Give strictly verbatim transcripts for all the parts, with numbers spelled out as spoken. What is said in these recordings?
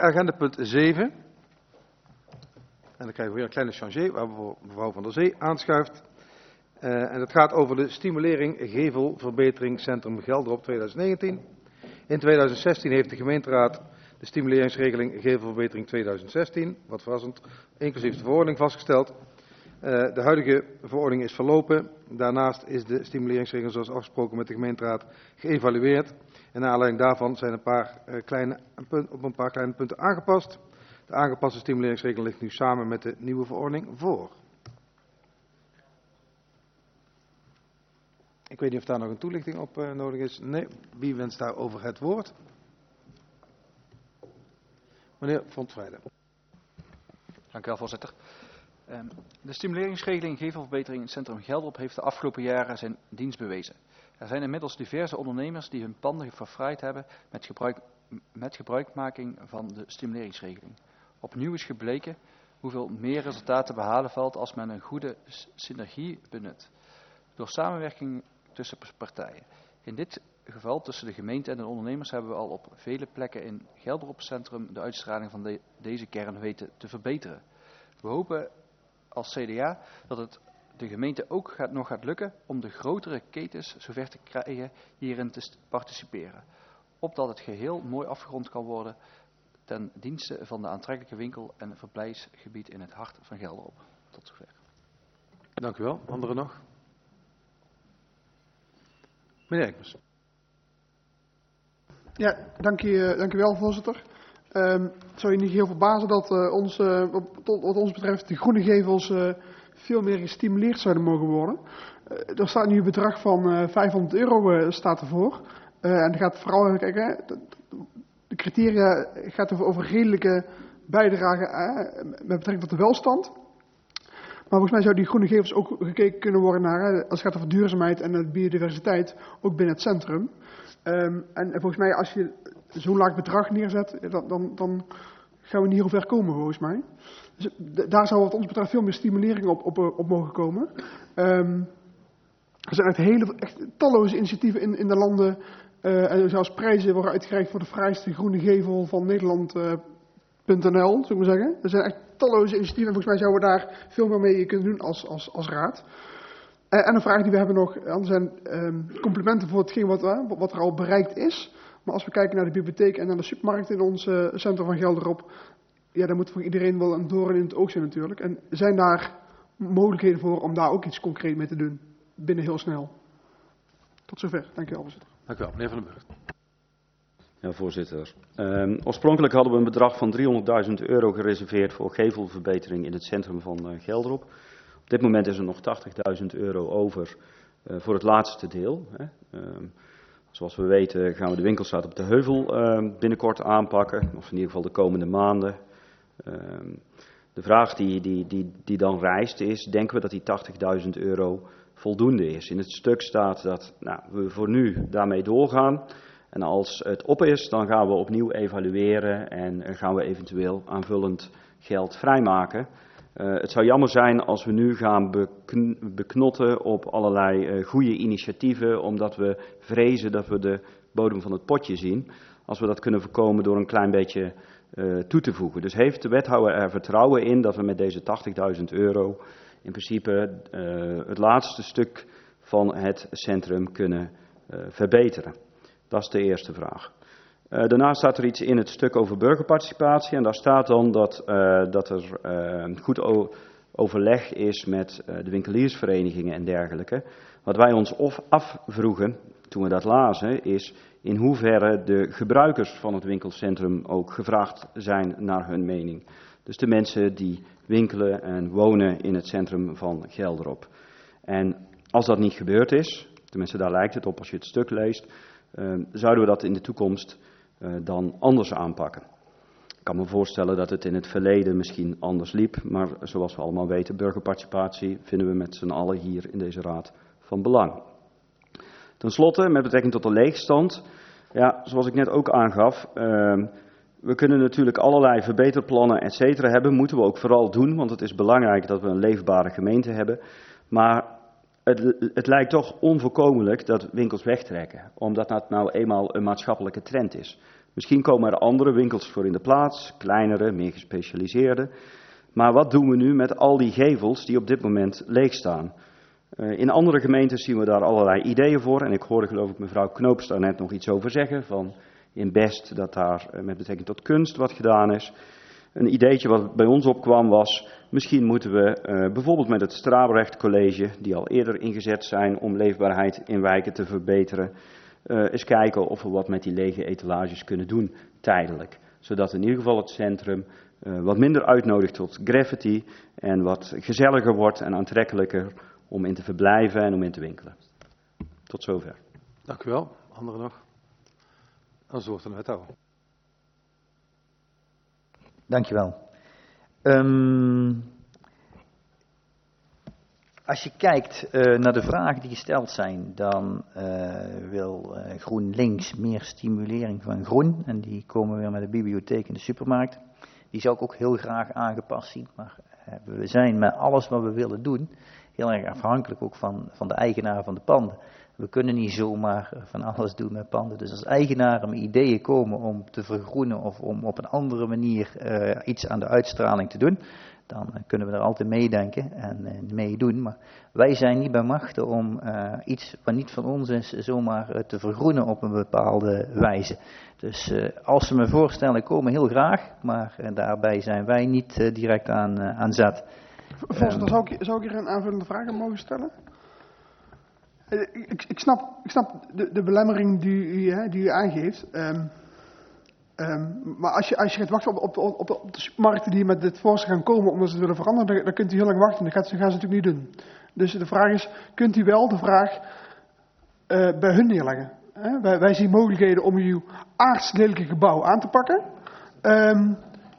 Agenda punt zeven. En dan krijgen we weer een kleine changé waar mevrouw Van der Zee aanschuift. Uh, en dat gaat over de stimulering gevelverbetering Centrum Gelderop twintig negentien. In twintig zestien heeft de gemeenteraad de stimuleringsregeling gevelverbetering twintig zestien, wat verrassend, inclusief de verordening vastgesteld. Uh, de huidige verordening is verlopen. Daarnaast is de stimuleringsregeling zoals afgesproken met de gemeenteraad geëvalueerd. En naar aanleiding daarvan zijn een paar, uh, kleine, een punt, op een paar kleine punten aangepast. De aangepaste stimuleringsregeling ligt nu samen met de nieuwe verordening voor. Ik weet niet of daar nog een toelichting op uh, nodig is. Nee, wie wenst daarover het woord? Meneer Fontvrijde. Dank u wel, voorzitter. Um, de stimuleringsregeling gevelverbetering in het Centrum Gelderop heeft de afgelopen jaren zijn dienst bewezen. Er zijn inmiddels diverse ondernemers die hun panden verfraaid hebben met, gebruik, met gebruikmaking van de stimuleringsregeling. Opnieuw is gebleken hoeveel meer resultaat te behalen valt als men een goede synergie benut. Door samenwerking tussen partijen. In dit geval tussen de gemeente en de ondernemers hebben we al op vele plekken in Gelderop Centrum de uitstraling van de, deze kern weten te verbeteren. We hopen als C D A dat het de gemeente ook gaat, nog gaat lukken om de grotere ketens zover te krijgen hierin te participeren. Opdat het geheel mooi afgerond kan worden ten dienste van de aantrekkelijke winkel- en verblijfsgebied in het hart van Gelderop. Tot zover. Dank u wel. Anderen nog? Meneer Ekmers. Ja, dank u, dank u wel, voorzitter. Um, het zou je niet heel verbazen dat uh, ons, uh, wat, wat ons betreft de groene gevels uh, veel meer gestimuleerd zouden mogen worden. Uh, er staat nu een bedrag van uh, vijfhonderd euro uh, staat ervoor. Uh, en het gaat vooral, kijk, hè, de, de criteria gaat over, over redelijke bijdrage uh, met betrekking tot de welstand. Maar volgens mij zou die groene gevels ook gekeken kunnen worden naar, hè, als het gaat over duurzaamheid en de biodiversiteit, ook binnen het centrum. Um, en, en volgens mij, als je zo'n laag bedrag neerzet, dan, dan, dan gaan we niet heel ver komen, volgens mij. Dus d- daar zou wat ons betreft veel meer stimulering op, op, op mogen komen. Um, er zijn echt, hele, echt talloze initiatieven in, in de landen. Uh, en zelfs prijzen worden uitgereikt voor de fraaiste groene gevel van Nederland. Uh, .nl, zou ik maar zeggen. Er zijn echt talloze initiatieven en volgens mij zouden we daar veel meer mee kunnen doen als, als, als raad. Uh, en een vraag die we hebben nog, er zijn um, complimenten voor hetgeen wat, uh, wat er al bereikt is. Maar als we kijken naar de bibliotheek en naar de supermarkt in ons uh, centrum van Gelderop, ja, dan moet voor iedereen wel een doorn in het oog zijn natuurlijk. En zijn daar mogelijkheden voor om daar ook iets concreet mee te doen, binnen heel snel. Tot zover. Dank u wel, voorzitter. Dank u wel, meneer Van den Burgt. Ja, voorzitter. Um, oorspronkelijk hadden we een bedrag van driehonderdduizend euro gereserveerd voor gevelverbetering in het centrum van uh, Gelderop. Op dit moment is er nog tachtigduizend euro over uh, voor het laatste deel. Hè. Um, zoals we weten gaan we de winkelstraat op de Heuvel uh, binnenkort aanpakken, of in ieder geval de komende maanden. Um, de vraag die, die, die, die dan rijst is, denken we dat die tachtigduizend euro voldoende is? In het stuk staat dat nou, we voor nu daarmee doorgaan. En als het op is, dan gaan we opnieuw evalueren en gaan we eventueel aanvullend geld vrijmaken. Uh, het zou jammer zijn als we nu gaan bekn- beknotten op allerlei uh, goede initiatieven, omdat we vrezen dat we de bodem van het potje zien. Als we dat kunnen voorkomen door een klein beetje uh, toe te voegen. Dus heeft de wethouder er vertrouwen in dat we met deze tachtigduizend euro in principe uh, het laatste stuk van het centrum kunnen uh, verbeteren? Dat is de eerste vraag. Uh, daarnaast staat er iets in het stuk over burgerparticipatie. En daar staat dan dat, uh, dat er uh, goed o- overleg is met uh, de winkeliersverenigingen en dergelijke. Wat wij ons of afvroegen toen we dat lazen is in hoeverre de gebruikers van het winkelcentrum ook gevraagd zijn naar hun mening. Dus de mensen die winkelen en wonen in het centrum van Gelderop. En als dat niet gebeurd is, tenminste daar lijkt het op als je het stuk leest, Uh, zouden we dat in de toekomst uh, dan anders aanpakken. Ik kan me voorstellen dat het in het verleden misschien anders liep, maar zoals we allemaal weten, burgerparticipatie vinden we met z'n allen hier in deze raad van belang. Ten slotte, met betrekking tot de leegstand, ja, zoals ik net ook aangaf, uh, we kunnen natuurlijk allerlei verbeterplannen et cetera hebben, moeten we ook vooral doen, want het is belangrijk dat we een leefbare gemeente hebben, maar Het, het lijkt toch onvoorkomelijk dat winkels wegtrekken, omdat dat nou eenmaal een maatschappelijke trend is. Misschien komen er andere winkels voor in de plaats, kleinere, meer gespecialiseerde. Maar wat doen we nu met al die gevels die op dit moment leeg staan? Uh, in andere gemeentes zien we daar allerlei ideeën voor. En ik hoorde geloof ik mevrouw Knoops daar net nog iets over zeggen. Van in Best dat daar uh, met betrekking tot kunst wat gedaan is. Een ideetje wat bij ons opkwam was, misschien moeten we uh, bijvoorbeeld met het Strabrecht College, die al eerder ingezet zijn om leefbaarheid in wijken te verbeteren, uh, eens kijken of we wat met die lege etalages kunnen doen, tijdelijk. Zodat in ieder geval het centrum uh, wat minder uitnodigt tot graffiti en wat gezelliger wordt en aantrekkelijker om in te verblijven en om in te winkelen. Tot zover. Dank u wel. Anderen nog? Als woord aan de wethouder. Dankjewel. Um, als je kijkt uh, naar de vragen die gesteld zijn, dan uh, wil uh, GroenLinks meer stimulering van groen. En die komen weer met de bibliotheek en de supermarkt. Die zou ik ook heel graag aangepast zien. Maar uh, we zijn met alles wat we willen doen heel erg afhankelijk ook van, van de eigenaar van de panden. We kunnen niet zomaar van alles doen met panden. Dus als eigenaren met ideeën komen om te vergroenen of om op een andere manier uh, iets aan de uitstraling te doen, dan uh, kunnen we er altijd meedenken en uh, meedoen. Maar wij zijn niet bij machten om uh, iets wat niet van ons is zomaar uh, te vergroenen op een bepaalde wijze. Dus uh, als ze me voorstellen komen, heel graag, maar uh, daarbij zijn wij niet uh, direct aan, uh, aan zet. Voorzitter, zou ik, zou ik hier een aanvullende vraag aan mogen stellen? Ik, ik, snap, ik snap de, de belemmering die u, hè, die u aangeeft. Um, um, maar als je, als je gaat wachten op, op, op, op de supermarkten die met dit voorstel gaan komen omdat ze het willen veranderen, dan, dan kunt u heel lang wachten. Dat gaan ze, gaan ze natuurlijk niet doen. Dus de vraag is, kunt u wel de vraag uh, bij hun neerleggen? Hè? Wij, wij zien mogelijkheden om uw aardslelijke gebouw aan te pakken. Um,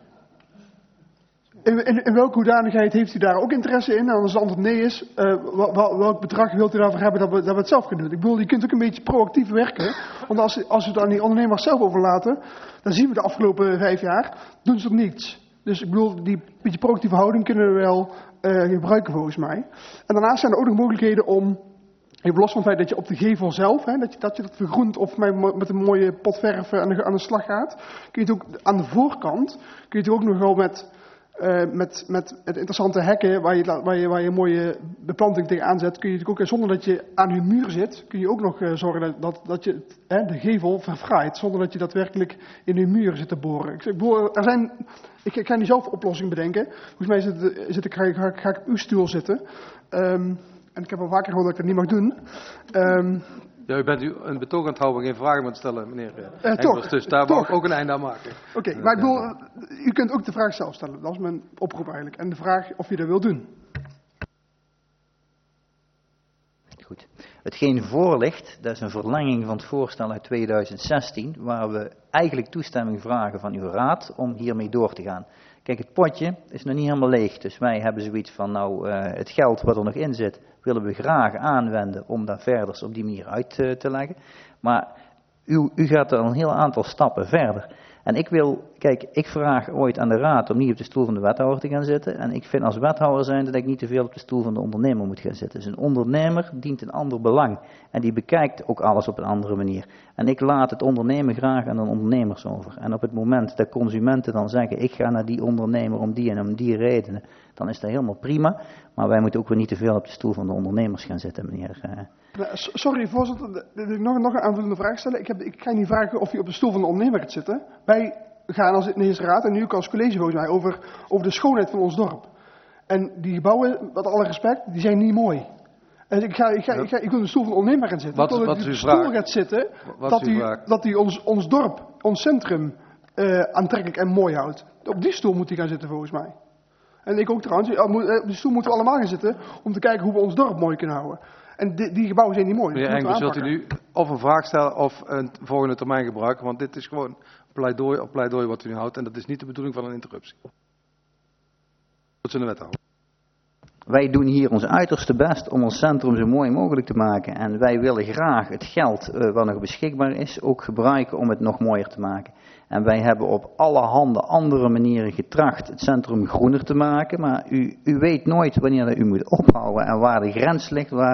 In, in, in welke hoedanigheid heeft u daar ook interesse in? En als het antwoord nee is, uh, wel, welk bedrag wilt u daarvoor hebben dat we, dat we het zelf kunnen doen? Ik bedoel, je kunt ook een beetje proactief werken. Want als, als we het aan die ondernemers zelf overlaten, dan zien we de afgelopen vijf jaar, doen ze ook niets. Dus ik bedoel, die beetje proactieve houding kunnen we wel uh, gebruiken volgens mij. En daarnaast zijn er ook nog mogelijkheden om, even los van het feit dat je op de gevel zelf, hè, dat, je, dat je dat vergroent of met, met een mooie pot verf aan de, aan de slag gaat, kun je het ook aan de voorkant, kun je het ook nog wel met... Uh, met, met het interessante hekken waar je, waar je, waar je mooie beplanting tegenaan zet, kun je natuurlijk ook, zonder dat je aan je muur zit, kun je ook nog uh, zorgen dat, dat, dat je hè, de gevel verfraait, zonder dat je daadwerkelijk in je muur zit te boren. Ik, ik, bedoel, er zijn, ik, ik ga niet zelf oplossing bedenken. Volgens mij zit, zit ik, ga, ga, ga ik op uw stoel zitten. Um, en ik heb al vaker gehoord dat ik dat niet mag doen. Um, Ja, u bent u een betoog aan het houden, geen vragen moet stellen, meneer uh, Enkels. Dus daar wil ik ook een einde aan maken. Oké, okay, maar ik bedoel, u kunt ook de vraag zelf stellen. Dat is mijn oproep eigenlijk. En de vraag of je dat wil doen. Goed. Hetgeen voor ligt, dat is een verlenging van het voorstel uit tweeduizend zestien, waar we eigenlijk toestemming vragen van uw raad om hiermee door te gaan. Kijk, het potje is nog niet helemaal leeg, dus wij hebben zoiets van, nou, uh, het geld wat er nog in zit, willen we graag aanwenden om dat verder op die manier uit uh, te leggen. Maar u, u gaat er een heel aantal stappen verder. En ik wil, kijk, ik vraag ooit aan de raad om niet op de stoel van de wethouder te gaan zitten. En ik vind als wethouder zijnde dat ik niet te veel op de stoel van de ondernemer moet gaan zitten. Dus een ondernemer dient een ander belang. En die bekijkt ook alles op een andere manier. En ik laat het ondernemen graag aan de ondernemers over. En op het moment dat consumenten dan zeggen, ik ga naar die ondernemer om die en om die redenen, dan is dat helemaal prima. Maar wij moeten ook weer niet te veel op de stoel van de ondernemers gaan zitten, meneer. Sorry, voorzitter, wil ik nog, nog een aanvullende vraag stellen. Ik, heb, ik ga niet vragen of u op de stoel van de ondernemer gaat zitten. Wij gaan als Nederlandse Raad en nu ook als college volgens mij over, over de schoonheid van ons dorp. En die gebouwen, met alle respect, die zijn niet mooi. En ik, ga, ik, ga, ik, ga, ik wil op de stoel van de ondernemer gaan zitten. Wat, ik wil wat dat u op de vraag? stoel gaat zitten, Wat dat u, vraag? dat u ons, ons dorp, ons centrum uh, aantrekkelijk en mooi houdt. Op die stoel moet hij gaan zitten volgens mij. En ik ook trouwens, op die stoel moeten we allemaal gaan zitten om te kijken hoe we ons dorp mooi kunnen houden. En die, die gebouwen zijn niet mooi. Meneer Engels, wilt u nu of een vraag stellen of een volgende termijn gebruiken? Want dit is gewoon pleidooi op pleidooi wat u nu houdt. En dat is niet de bedoeling van een interruptie. Tot zijn de wethouder. Wij doen hier ons uiterste best om ons centrum zo mooi mogelijk te maken. En wij willen graag het geld uh, wat nog beschikbaar is ook gebruiken om het nog mooier te maken. En wij hebben op allerhande andere manieren getracht het centrum groener te maken. Maar u, u weet nooit wanneer u moet ophouden en waar de grens ligt waar,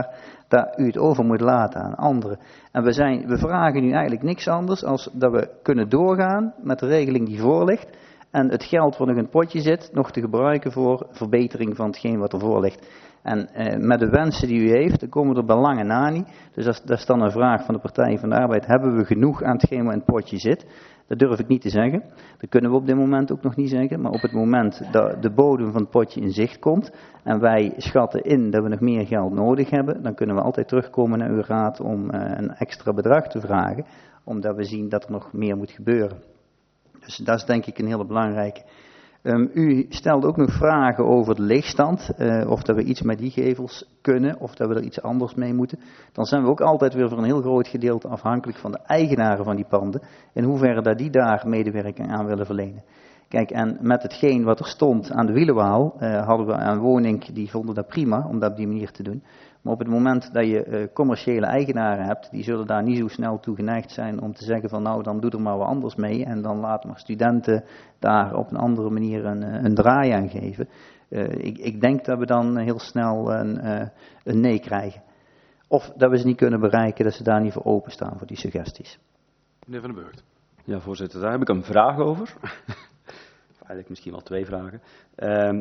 dat u het over moet laten aan anderen. En we, zijn, we vragen nu eigenlijk niks anders als dat we kunnen doorgaan met de regeling die voor ligt. En het geld wat nog in het potje zit, nog te gebruiken voor verbetering van hetgeen wat ervoor ligt. En eh, met de wensen die u heeft, dan komen we er bij lange na niet. Dus dat is, dat is dan een vraag van de Partij van de Arbeid. Hebben we genoeg aan hetgeen wat in het potje zit? Dat durf ik niet te zeggen. Dat kunnen we op dit moment ook nog niet zeggen. Maar op het moment dat de bodem van het potje in zicht komt en wij schatten in dat we nog meer geld nodig hebben, dan kunnen we altijd terugkomen naar uw raad om uh, een extra bedrag te vragen, omdat we zien dat er nog meer moet gebeuren. Dus dat is denk ik een hele belangrijke. Um, u stelt ook nog vragen over de leegstand, uh, of dat we iets met die gevels kunnen, of dat we er iets anders mee moeten. Dan zijn we ook altijd weer voor een heel groot gedeelte afhankelijk van de eigenaren van die panden, in hoeverre dat die daar medewerking aan willen verlenen. Kijk, en met hetgeen wat er stond aan de Wielenwaal, uh, hadden we een woning, die vonden dat prima om dat op die manier te doen. Maar op het moment dat je uh, commerciële eigenaren hebt, die zullen daar niet zo snel toe geneigd zijn om te zeggen van nou, dan doe er maar wat anders mee en dan laat maar studenten daar op een andere manier een, een draai aan geven. Uh, ik, ik denk dat we dan heel snel een, uh, een nee krijgen. Of dat we ze niet kunnen bereiken, dat ze daar niet voor openstaan voor die suggesties. Meneer Van den Burgt. Ja, voorzitter, daar heb ik een vraag over. Eigenlijk misschien wel twee vragen. Um,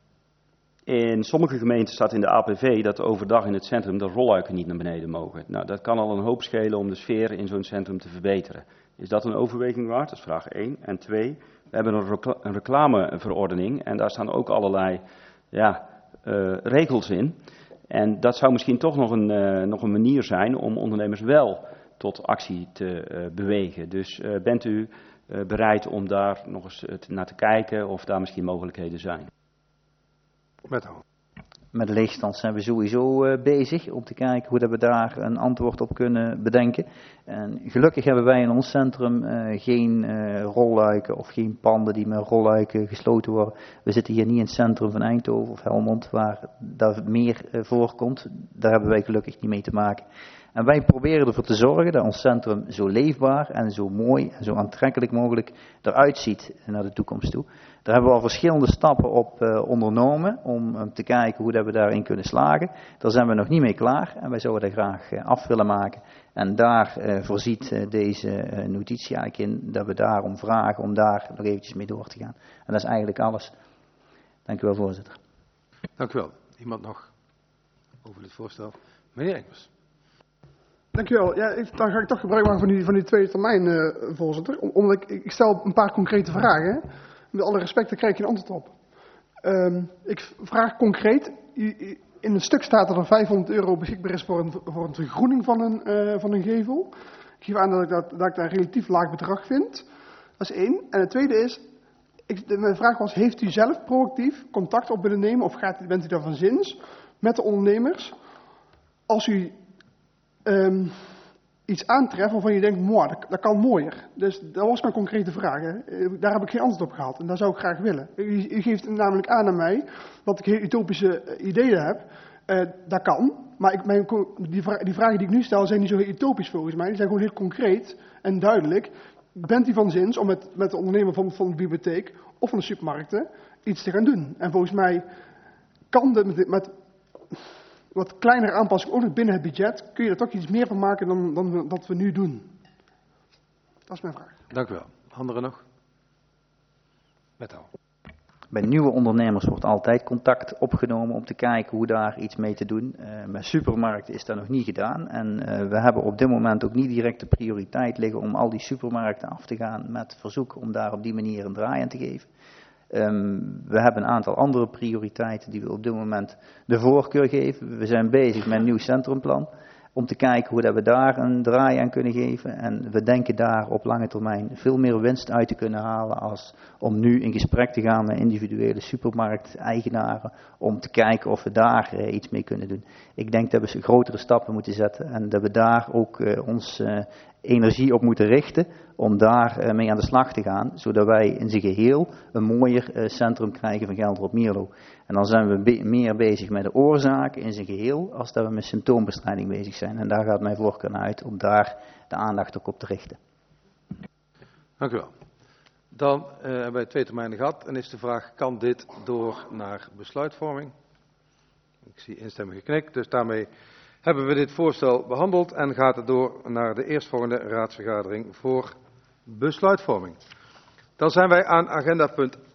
In sommige gemeenten staat in de A P V dat overdag in het centrum de rolluiken niet naar beneden mogen. Nou, dat kan al een hoop schelen om de sfeer in zo'n centrum te verbeteren. Is dat een overweging waard? Dat is vraag één. En twee, we hebben een, recla- een reclameverordening en daar staan ook allerlei ja, uh, regels in. En dat zou misschien toch nog een, uh, nog een manier zijn om ondernemers wel tot actie te uh, bewegen. Dus uh, bent u uh, bereid om daar nog eens uh, naar te kijken of daar misschien mogelijkheden zijn? Met al. Met de leegstand zijn we sowieso uh, bezig om te kijken hoe dat we daar een antwoord op kunnen bedenken. En gelukkig hebben wij in ons centrum uh, geen uh, rolluiken of geen panden die met rolluiken gesloten worden. We zitten hier niet in het centrum van Eindhoven of Helmond waar dat meer uh, voorkomt. Daar hebben wij gelukkig niet mee te maken. En wij proberen ervoor te zorgen dat ons centrum zo leefbaar en zo mooi en zo aantrekkelijk mogelijk eruit ziet naar de toekomst toe. Daar hebben we al verschillende stappen op uh, ondernomen om um, te kijken hoe dat we daarin kunnen slagen. Daar zijn we nog niet mee klaar en wij zouden dat graag uh, af willen maken. En daar uh, voorziet uh, deze uh, notitie eigenlijk in dat we daarom vragen om daar nog eventjes mee door te gaan. En dat is eigenlijk alles. Dank u wel, voorzitter. Dank u wel. Iemand nog over dit voorstel? Meneer Engels. Dankjewel. Ja, ik, dan ga ik toch gebruik maken van die, van die tweede termijn, uh, voorzitter. Om, omdat ik, ik stel een paar concrete vragen. Met alle respect, daar krijg je een antwoord op. Um, ik vraag concreet. In het stuk staat dat er vijfhonderd euro beschikbaar is voor een, voor een vergroening van een, uh, van een gevel. Ik geef aan dat ik dat, dat ik daar een relatief laag bedrag vind. Dat is één. En het tweede is, ik, de, mijn vraag was, heeft u zelf proactief contact op willen nemen of gaat, bent u daar van zins met de ondernemers? Als u um, iets aantreft waarvan je denkt, mooi, dat, dat kan mooier. Dus dat was mijn concrete vraag. Hè. Daar heb ik geen antwoord op gehad en dat zou ik graag willen. U, u geeft namelijk aan aan mij dat ik heel utopische ideeën heb. Uh, dat kan, maar ik, mijn, die, vra- die vragen die ik nu stel zijn niet zo heel utopisch volgens mij. Die zijn gewoon heel concreet en duidelijk. Bent u van zins om met, met de ondernemer van, van de bibliotheek of van de supermarkten iets te gaan doen? En volgens mij kan dit met, met wat kleinere aanpassing ook nog binnen het budget, kun je er toch iets meer van maken dan, dan dat we nu doen. Dat is mijn vraag. Dank u wel. Anderen nog? Met al. Bij nieuwe ondernemers wordt altijd contact opgenomen om te kijken hoe daar iets mee te doen. Uh, met supermarkten is dat nog niet gedaan. En uh, we hebben op dit moment ook niet direct de prioriteit liggen om al die supermarkten af te gaan met verzoek om daar op die manier een draai aan te geven. Um, we hebben een aantal andere prioriteiten die we op dit moment de voorkeur geven. We zijn bezig met een nieuw centrumplan om te kijken hoe dat we daar een draai aan kunnen geven. En we denken daar op lange termijn veel meer winst uit te kunnen halen als om nu in gesprek te gaan met individuele supermarkteigenaren om te kijken of we daar uh, iets mee kunnen doen. Ik denk dat we grotere stappen moeten zetten en dat we daar ook uh, ons uh, energie op moeten richten om daar uh, mee aan de slag te gaan, zodat wij in zijn geheel een mooier uh, centrum krijgen van Gelderop-Mierlo. En dan zijn we be- meer bezig met de oorzaken in zijn geheel, als dat we met symptoombestrijding bezig zijn. En daar gaat mijn voorkeur naar uit om daar de aandacht ook op te richten. Dank u wel. Dan uh, hebben wij twee termijnen gehad en is de vraag, kan dit door naar besluitvorming? Ik zie instemmig geknikt, dus daarmee hebben we dit voorstel behandeld en gaat het door naar de eerstvolgende raadsvergadering voor besluitvorming. Dan zijn wij aan agenda punt